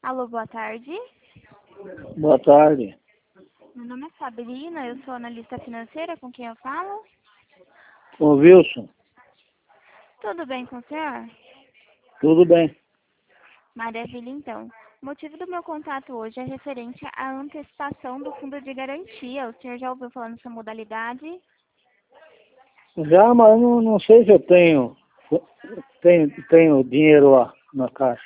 Alô, boa tarde. Boa tarde. Meu nome é Sabrina, eu sou analista financeira, com quem eu falo? Ô Wilson, Tudo bem com o senhor? tudo bem? Maravilha, então. O motivo do meu contato hoje é referente à antecipação do fundo de garantia. O senhor já ouviu falar nessa modalidade? Já, mas eu não sei se eu tenho dinheiro lá na caixa.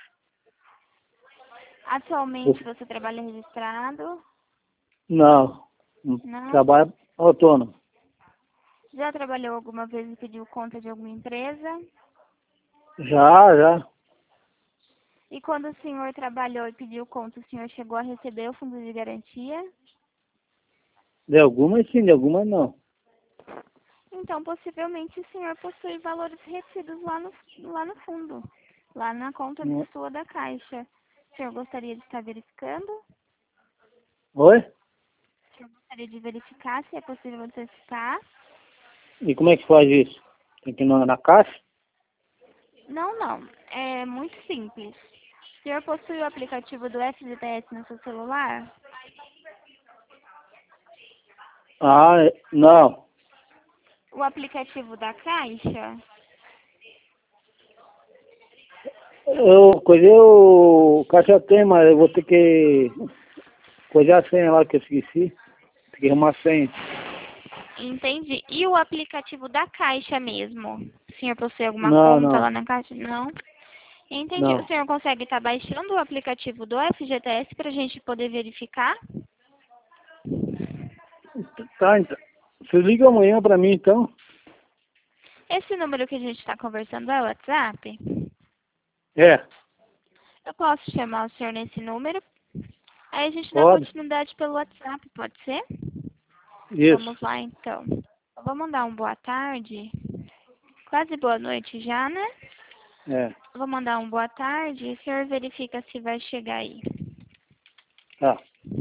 Atualmente você trabalha registrado? Não, Não? trabalho autônomo. Já trabalhou alguma vez e pediu conta de alguma empresa? Já. E quando o senhor trabalhou e pediu conta, o senhor chegou a receber o fundo de garantia? De algumas sim, de algumas não. Então, possivelmente, o senhor possui valores retidos lá no fundo, lá na conta Não- sua da Caixa. O senhor gostaria de estar verificando? Oi? O senhor gostaria de verificar se é possível antecipar? E como é que faz isso? Tem que ir na caixa? Não, não. É muito simples. O senhor possui o aplicativo do FGTS no seu celular? Ah, não. O aplicativo da Caixa? Eu coisei o caixa tem, mas eu vou ter que coisar a senha lá que eu esqueci. Tem que arrumar a senha. Entendi. E o aplicativo da Caixa mesmo? O senhor possui alguma Não, conta lá não, na Caixa? Não? Entendi. O não. senhor consegue estar baixando o aplicativo do FGTS para a gente poder verificar? Tá, então. Você liga amanhã pra mim, então? Esse número que a gente está conversando é o WhatsApp? É, Eu posso chamar o senhor nesse número? Aí a gente dá pode. continuidade pelo WhatsApp, pode ser? Isso. Vamos lá, então. Eu vou mandar um boa tarde. Quase boa noite já, né? É, Eu vou mandar um boa tarde e o senhor verifica se vai chegar aí. tá.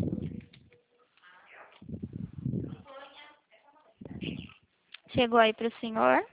Chegou aí para o senhor?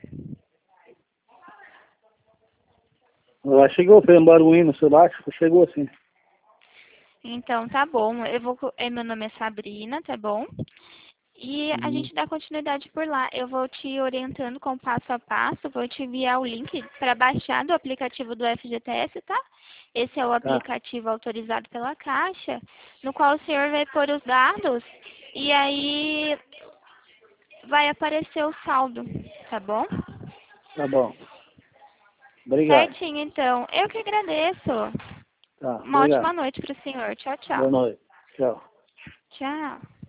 Ela chegou, fez um barulhinho no celular, acho que chegou assim. Então, tá bom. Meu nome é Sabrina, tá bom? E a Uhum. gente dá continuidade por lá. Eu vou te orientando com passo a passo, vou te enviar o link para baixar do aplicativo do FGTS, tá? Esse é o Tá, aplicativo autorizado pela Caixa, no qual o senhor vai pôr os dados e aí vai aparecer o saldo, tá bom? tá bom. Obrigado. Certinho, então. Eu que agradeço. Tá, Uma ótima obrigado. noite para o senhor. Tchau, tchau. Boa noite. Tchau. Tchau.